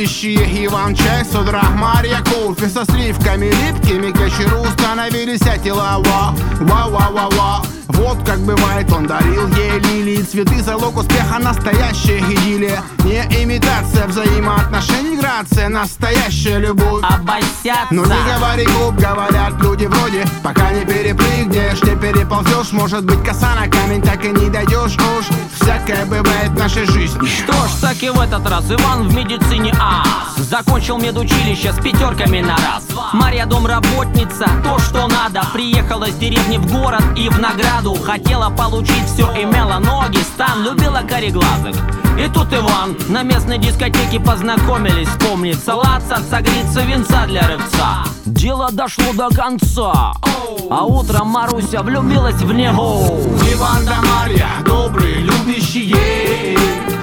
любящие Иван чай с утра, Марья кофе со сливками липкими, к вечеру становились тела. Ва-ва-ва-ва. Вот как бывает, он дарил ей лилии, цветы, залог успеха, настоящая идиллия. Не имитация взаимоотношений, грация, настоящая любовь. Обойсятся. Ну не говори губ, говорят люди вроде. Пока не перепрыгнешь, не переползешь. Может быть, коса на камень, так и не дойдешь уж. Всякое бывает в нашей жизни. Что ж, так и в этот раз Иван в медицине ас. Закончил медучилище с 5 на раз. Марья домработница, то что надо. Приехала с деревни в город и в награду хотела получить все, имела ноги, стан, любила кореглазых. И тут Иван на местной дискотеке познакомились. Помнится, лаца, согреться, венца для рывца. Дело дошло до конца, а утром Маруся влюбилась в него. Иван да Марья, добрые, любящие.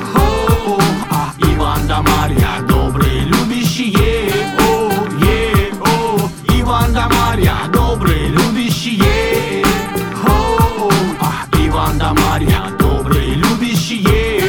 Иван да Марья, добрые, любящие. Иван да Марья, добрые, любящие. Иван да Марья, добрые, любящие.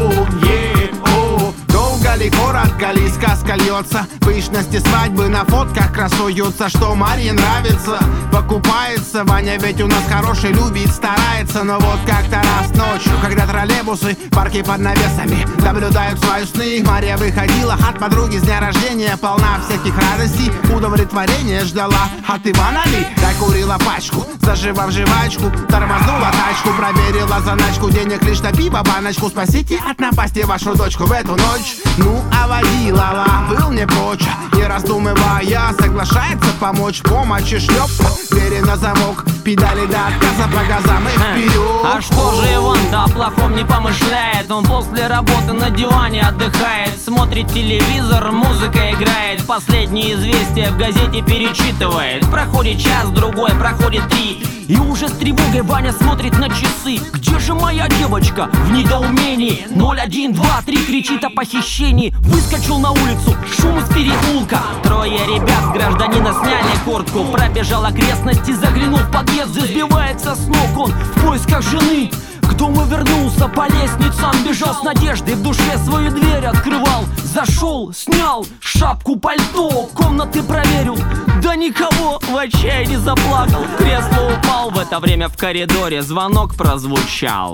Долго ли, коротко ли, сказка льется. Пышности свадьбы на фотках красуются. Что Марье нравится, покупается. Ваня ведь у нас хороший, любит, старается. Но вот как-то раз ночью, когда троллейбусы, парки под навесами наблюдают свои сны, Марья выходила от подруги с дня рождения, полна всяких радостей, удовлетворения ждала от Ивана ли. Докурила пачку, заживав жвачку, тормознула тачку, проверила заначку, денег лишь на пиво баночку. Спасите от напасти вашу дочку в эту ночь. Ну а водила был не прочь, не раздумывая, соглашается помочь. Помощи шлепка, двери на замок, педали до отказа, по газам и вперед. А что же Иван-то о плохом не помышляет? Он после работы на диване отдыхает, смотрит телевизор, музыка играет, последние известия в газете перечитывает. Проходит час, другой, проходит 3, и уже с тревогой Ваня смотрит на часы. Где же моя девочка? В недоумении. 0, 1, 2, 3 кричит о похищении. Выскочил на улицу, шум из переулка. 3 ребят гражданина сняли куртку. Пробежал окрестности, заглянул в подъезд, сбивается с ног он в поисках жены. К дому вернулся, по лестницам бежал с надеждой, в душе свою дверь открывал. Зашел, снял шапку, пальто, комнаты проверил, да никого, в отчаянии заплакал. В кресло упал, в это время в коридоре звонок прозвучал.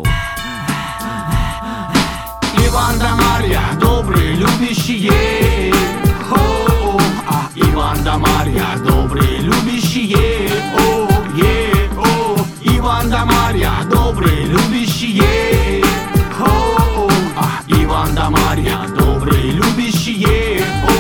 Иван да Марья, добрые, любящие. Иван да Марья, добрые, любящие. Иван да Марья, добрые, любящие. Иван да Марья, добрые, любящие.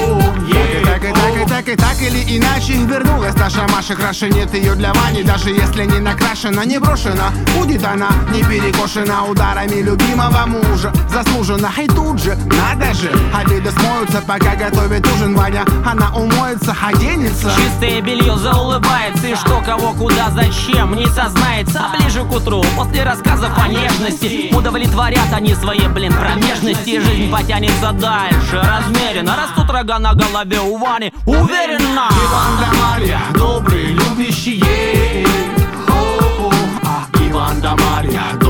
Так или иначе вернулась наша Маша. Краше нет ее для Вани, даже если не накрашена, не брошена. Будет она не перекошена ударами любимого мужа. Заслуженно, и тут же, надо же, обиды смоются, пока готовит ужин Ваня. Она умоется, оденется, чистое белье заулыбается, и что, кого, куда, зачем не сознается. А ближе к утру, после рассказов о нежности, удовлетворят они свои, промежности. Жизнь потянется дальше, размеренно. Растут рога на голове у Вани, уверенно. Иван да Марья, добрые, любящие. Иван да Марья,